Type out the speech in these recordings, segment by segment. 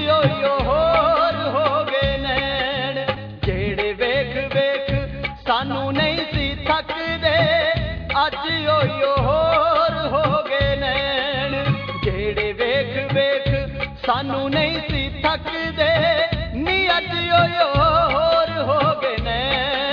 OYO होर हो गए नैन, जेड़े वेख वेख सानू नहीं सी थकदे, अज ओयो होर हो गए नैन, जेड़े वेख वेख सानू नहीं सी थकदे, नी अज ओयो होर हो गए नैन।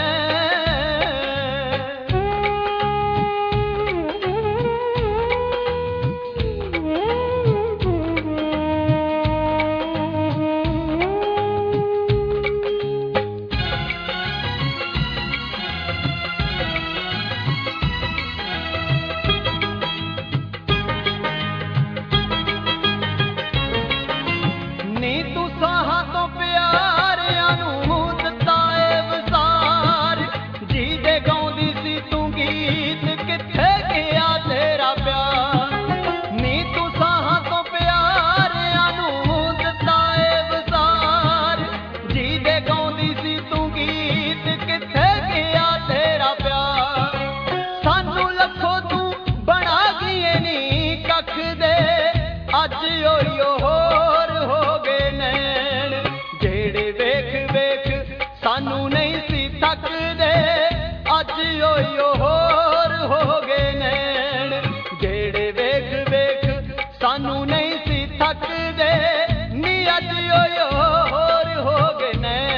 अज ओयो होर हो गए नैन, जेड़े वेख वेख सानू नहीं सी थकदे, अज ओयो होर हो गए नैन, जेड़े वेख वेख सानू नहीं सी थकदे, नी अज ओयो होर हो गए नैन।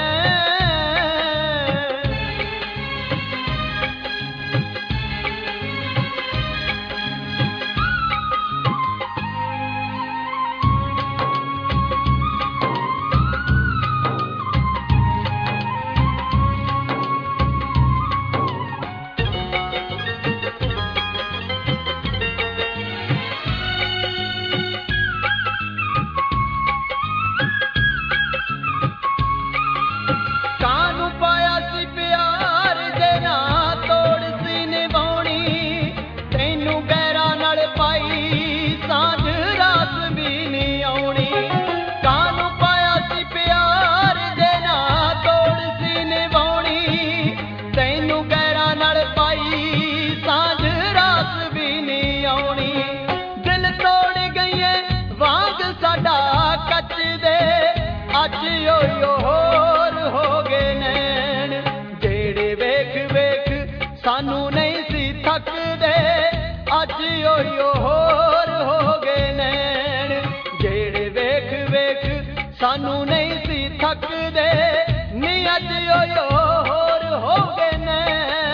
अज ओयो होर हो गए नैन, जेड़े वेख वेख सानू नहीं सी थकदे, अज ओयो होर हो गए नैन, जेड़े वेख वेख सानू नहीं सी थकदे, नी अज ओयो होर हो गए नैन।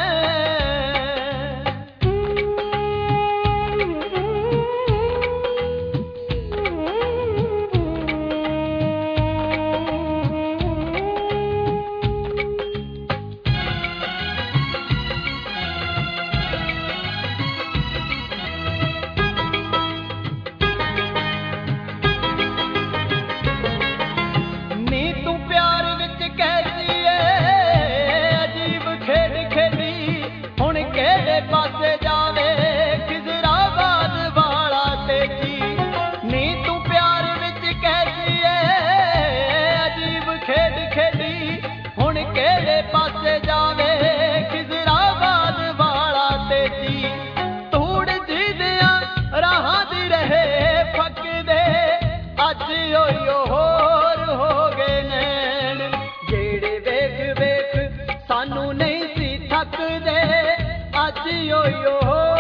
पासे जावे खिजराबाद वाला तेजी, नी तू प्यार विच कैसी है अजीब खेड खेडी, हुण केड़े पासे जावे खिजराबाद वाला तेजी, तूड़ जी दिया राहां दी रहे फकदे, अज ओयो होर हो गए नैन, जेड़े वेख वेख सानू नहीं सी थकदे, अज ओयो